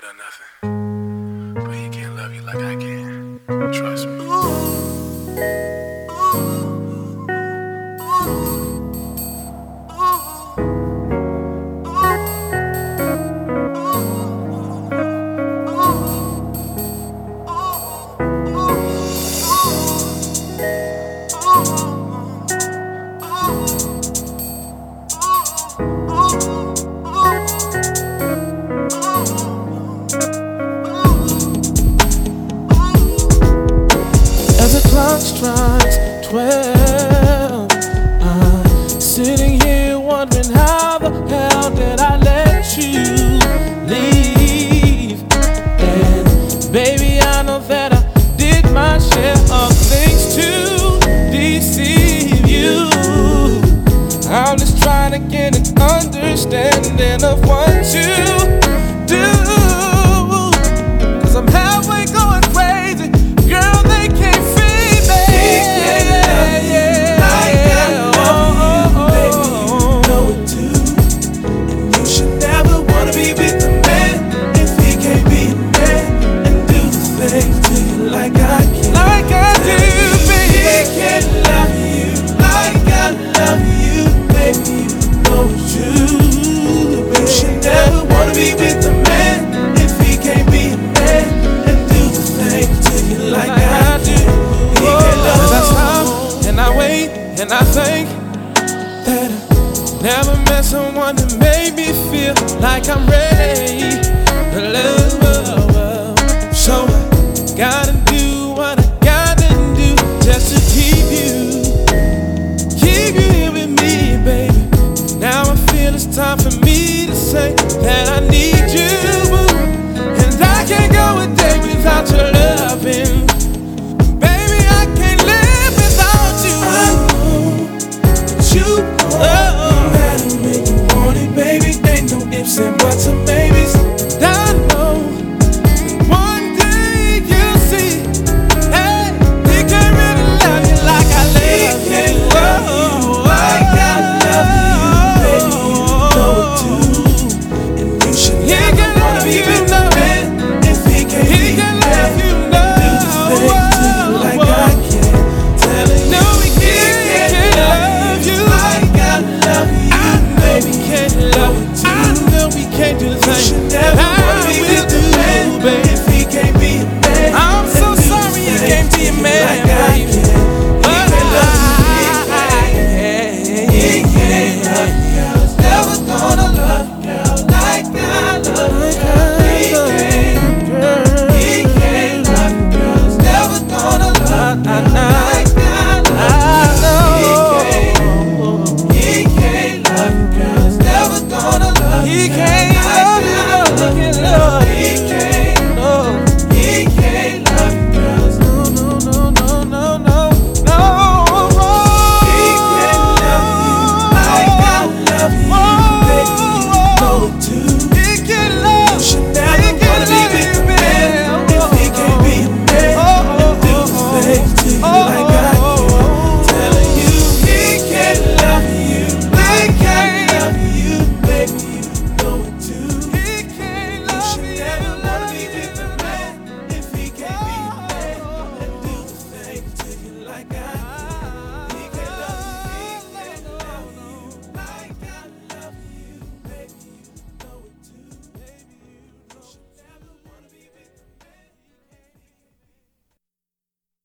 great or nothing, but he can't love you like I can. Trust me. As the clock strikes 12, I'm sitting here wondering how the hell did I let you leave? And baby, I know that I did my share of things to deceive you. I'm just trying to get an understanding of what you do, 'cause I'm halfway going crazy. Girl, they can't free me. He can't love you like I love you, baby, you know it too. And you should never wanna be with a man if he can't be a man and do the things to you like I can. Like I do, baby. He can't love you like I love you, baby, you know it too. You should never wanna be with a man if he can't be a man and do the things to you like I do. He can't love As I you. stop and I wait and I think that I never met someone that made me feel like I'm ready.